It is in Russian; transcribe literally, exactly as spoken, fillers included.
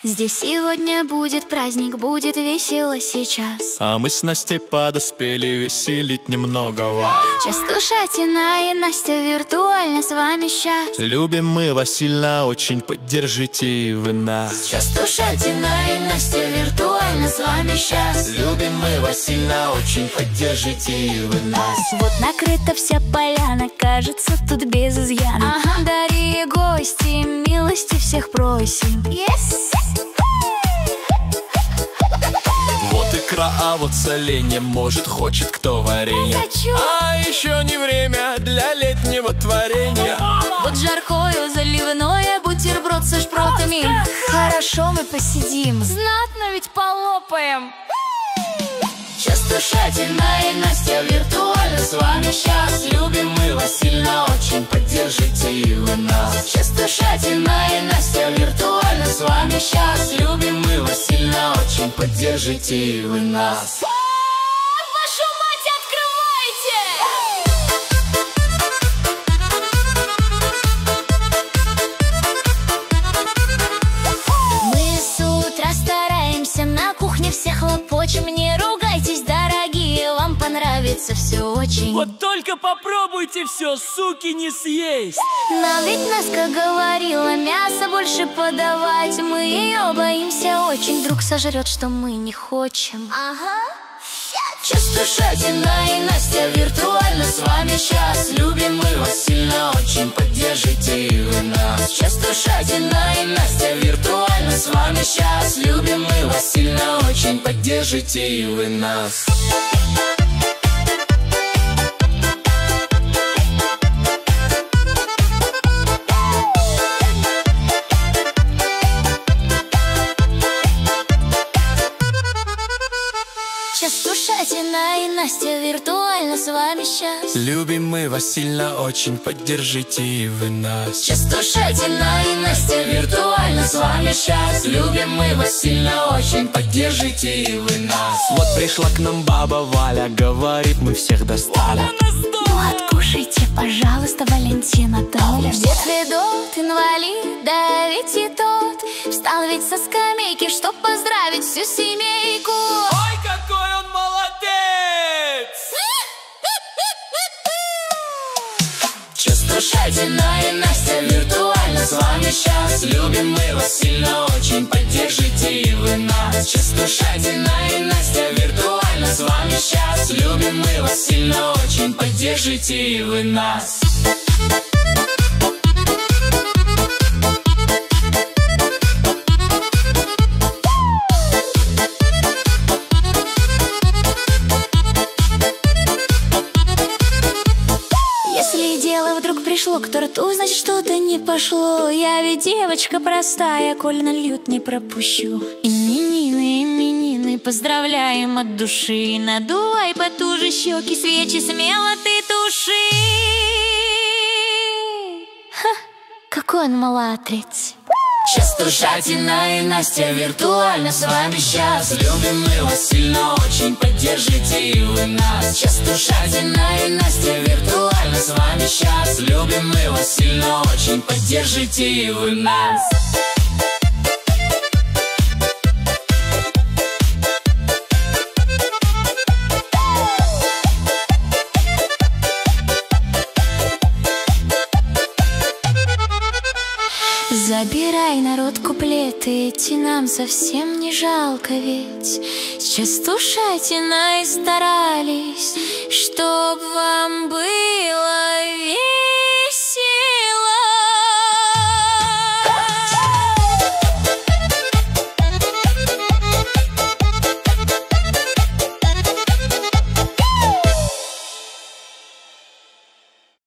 Здесь сегодня будет праздник, будет весело сейчас. А мы с Настей подоспели веселить немного вас. Частушатина и Настя виртуально с вами сейчас. Любим мы вас сильно очень, поддержите и вы нас. Частушатина и Настя виртуально с вами сейчас. Любим мы вас сильно очень, поддержите и вы нас. Вот накрыта вся поляна, кажется, тут без изъяна. Ага. Дорогие гости, милости всех просим. Yes. Вот икра, а вот соленье, может, хочет кто варенье. А еще не время для летнего творения. Вот жаркое заливное, бутерброд со шпротами. Хорошо мы посидим, знатно ведь полопаем. Частушатина и Настя виртуально с вами сейчас. Любим мы вас сильно очень, поддержите и вы нас. Частушатина и Настя виртуально с вами сейчас. Любим мы вас сильно очень, поддержите и вы нас. Вашу мать, открывайте! Мы с утра стараемся, на кухне все хлопочем. Не ругайтесь, дорогие, вам понравится все очень. Вот только попробуйте все, суки, не съесть. Нам ведь Наска говорила, мясо больше подавать. Мы ее боимся очень, вдруг сожрет, что мы не хотим. Ага. Частушатина и Настя виртуально с вами сейчас. Любим мы вас сильно очень, поддержите и вы нас. Частушатина и Настя виртуально с вами сейчас. Любим мы вас сильно очень, поддержите и вы нас. Частушатина и Настя виртуально с вами сейчас. Любим мы вас сильно очень, поддержите и вы нас. Частушатина и Настя виртуально с вами сейчас. Любим мы вас сильно очень, поддержите и вы нас. Вот пришла к нам баба Валя, говорит, мы всех достали. Ну откушайте, пожалуйста, Валентина Толя. Дед Федот, инвалид, да ведь и тот встал ведь со скамейки, чтоб поздравить всю семейку. Ой, какой он молодец! Частушатина и Настя виртуально с вами сейчас. Любим мы вас сильно очень, поддержите и вы нас. Частушатина и Настя виртуально с вами сейчас. Любим мы вас сильно очень, поддержите и вы нас. Если дело вдруг пришло к торту, значит что-то не пошло. Я ведь девочка простая, коль нальют, не пропущу. Именины, именины, поздравляем от души. Надувай потуже щеки, свечи смело ты туши. Ха, какой он молодец. Частушатина и Настя виртуально с вами сейчас. Любим мы вас сильно очень, поддержите и вы нас. Частушатина и Настя виртуально с вами сейчас. Любим мы вас сильно очень, поддержите и вы нас. Забирай, народ, куплеты, эти нам совсем не жалко ведь. С Частушатиной старались, чтоб вам было весело.